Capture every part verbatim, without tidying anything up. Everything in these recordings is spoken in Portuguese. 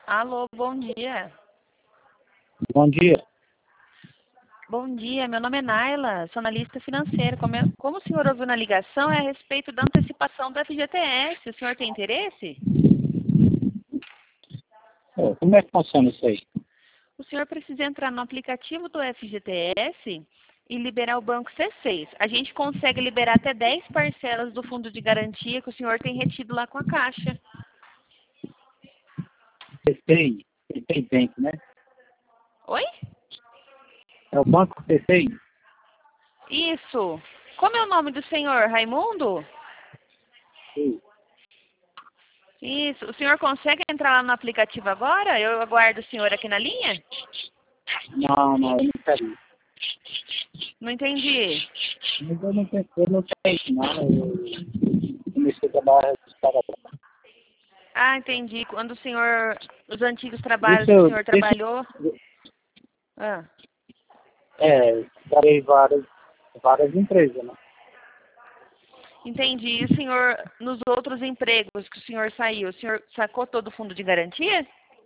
Alô, bom dia. Bom dia. Bom dia, meu nome é Naila, sou analista financeira. Como, eu- como o senhor ouviu na ligação, é a respeito da antecipação do F G T S. O senhor tem interesse? É, como é que funciona isso aí? O senhor precisa entrar no aplicativo do F G T S e liberar o banco C seis. A gente consegue liberar até dez parcelas do fundo de garantia que o senhor tem retido lá com a Caixa. C C I, C C I Bank, né? Oi? É o banco C C I? Isso. Como é o nome do senhor? Raimundo? Sim. Isso. O senhor consegue entrar lá no aplicativo agora? Eu aguardo o senhor aqui na linha? Não, não, eu não quero isso. Não entendi. Mas eu não tenho, eu não tenho isso, não. Eu comecei a trabalhar para Ah, entendi. Quando o senhor, os antigos trabalhos isso. que o Eu, senhor deixa, trabalhou. Ah, é, trabalhei várias, várias empresas, né? entendi. E o senhor, nos outros empregos que o senhor saiu, o senhor sacou todo o fundo de garantia?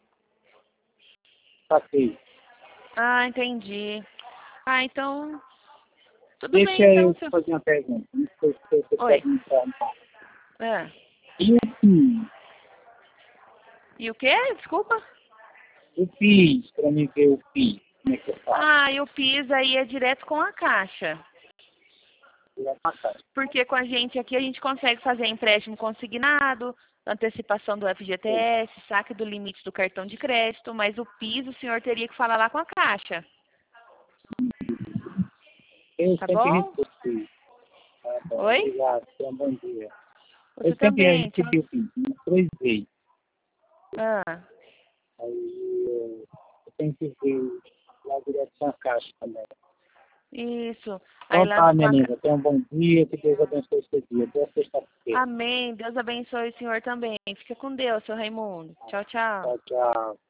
Saquei. Ah, entendi. Ah, então, tudo Deixa bem, então, eu senhor. fazer uma pergunta. Não sei se você Oi. pode me perguntar. Ah. E o PIS? E o quê? Desculpa. O PIS, para mim ver o PIS, como é que eu faço? Ah, e o PIS aí é direto com a Caixa. Direto na casa. Porque com a gente aqui a gente consegue fazer empréstimo consignado, antecipação do F G T S, saque do limite do cartão de crédito, mas o PIS o senhor teria que falar lá com a Caixa. Eu Tá sempre bom? respondi. Tá bom, Oi? obrigado. Tenha um bom dia. Você Eu sempre também. Tchau. recebi o PIN, umas três vezes. Ah, Aí eu, eu tenho que ver lá direto com a caixa também. isso. Aí Então lá tá, no, com minha a... Ca- linda. Tenha um bom dia. Que Deus abençoe o seu dia. Até sexta-feira. Amém. Deus abençoe o senhor também. Fica com Deus, seu Raimundo. Tchau, tchau. Tchau, tchau.